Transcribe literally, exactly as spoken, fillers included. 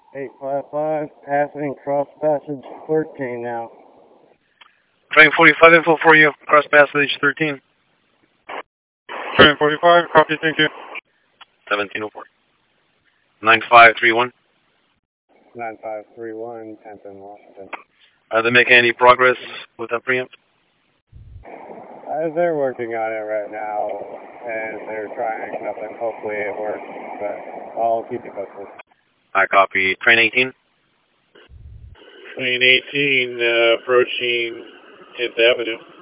eight five five, passing cross passage thirteen now. Train forty-five, info for you, cross passage thirteen. Train forty-five, copy, thank you. seventeen oh four. nine five three one. nine five three one, Tenton, Washington. Are they making any progress with that preempt? Uh, they're working on it right now, and they're trying something. Hopefully it works, but I'll keep you posted. I copy. Train eighteen. Train eighteen, uh, approaching tenth Avenue.